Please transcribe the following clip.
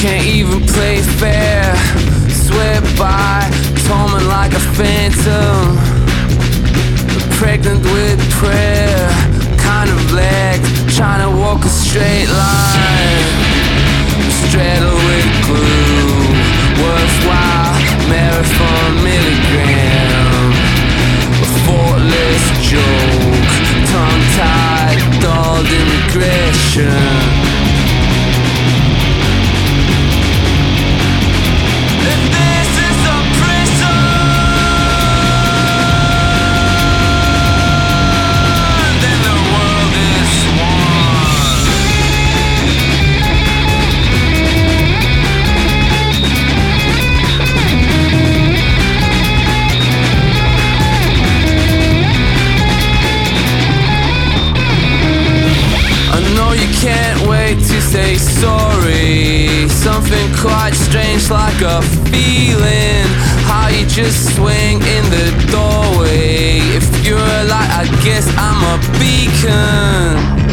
Can't even play fair. Swear by, torment like a phantom. Pregnant with prayer, kind of legs, trying to walk a straight line. Straddle with glue, worthwhile marathon milligram. A thoughtless joke, tongue-tied, dulled immigration. Can't wait to say sorry. Something quite strange like a feeling. How you just swing in the doorway. If you're a light, I guess I'm a beacon.